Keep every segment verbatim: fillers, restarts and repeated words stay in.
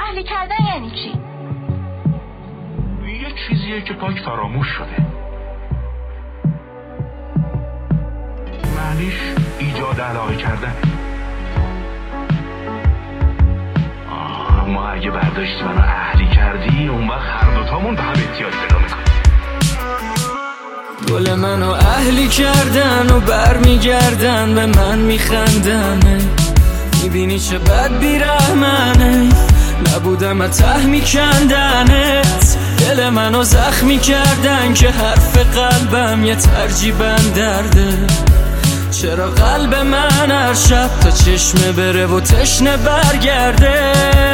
اهلی کردن یعنی چی؟ یه چیزیه که پاک فراموش شده. معنیش ایجاد علاقه کردن. اما اگه برداشتی منو اهلی کردی، اون وقت هر دوتامون به هم احتیاج پیدا میکنیم. گل منو اهلی کردن و بر میگردن به من میخندن. میبینی چه بد بیرحمنه، نبودم ته میکندنت. دل منو زخمی کردن که حرف قلبم یه ترجیبن درده. چرا قلب من هر شب تا چشمه بره و تشنه برگرده.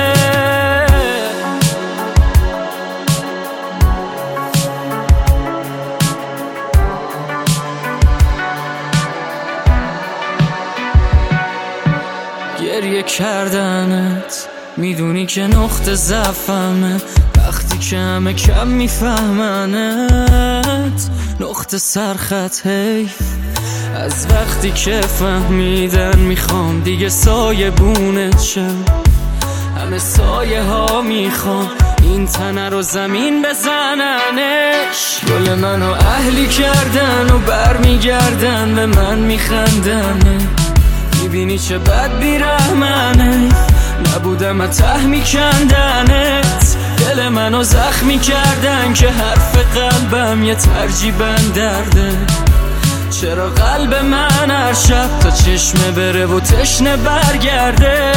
گریه کردنت میدونی که نقطه ضعفمه، وقتی که همه کم میفهمنت. نقطه سرخط حیف از وقتی که فهمیدن میخوام دیگه سایه بونت شم. همه سایه ها میخوام این تنه رو زمین بزننش. گل منو اهلی کردن و بر میگردن به من میخندن. میبینی چه بد بیرحمنه، نبودم ته میکندنت. دل منو زخمی کردن که حرف قلبم یه ترجیبن درده. چرا قلب من هر شب تا چشمه بره و تشنه برگرده.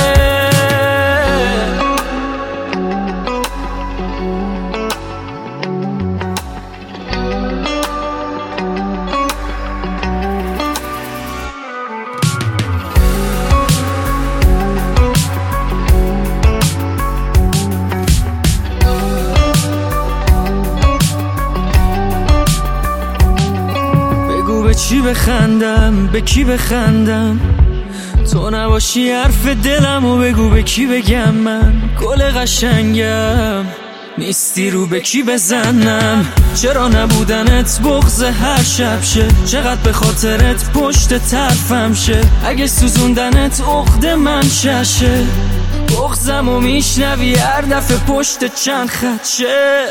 به چی بخندم، به کی بخندم؟ تو نباشی حرف دلم و بگو به کی بگم. من گل قشنگم نیستی رو به کی بزنم. چرا نبودنت بغض هر شب شه، چقدر به خاطرت پشت طرفم شه. اگه سوزوندنت عقد من ششه، بغضم و میشنوی هر دفعه پشت چند خط شه.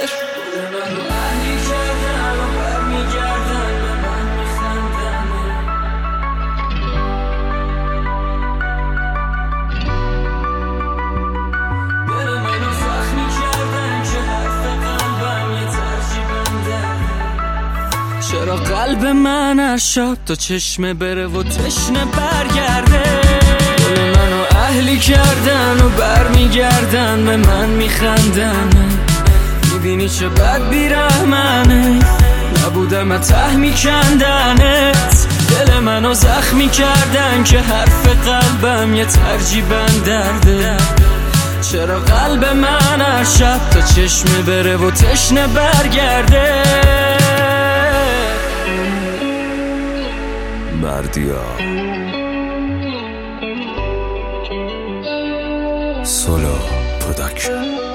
چرا قلب من هر شب تا چشمه بره و تشنه برگرده. گل منو اهلی کردن و بر میگردن به من میخندن. میبینی چه بد بیرحمنه، نبودم ته میکندنت. دل منو زخمی کردن که حرف قلبم یه ترجیبن درده. چرا قلب من هر شب تا چشمه بره و تشنه برگرده. بردیا سولو پروداکشن.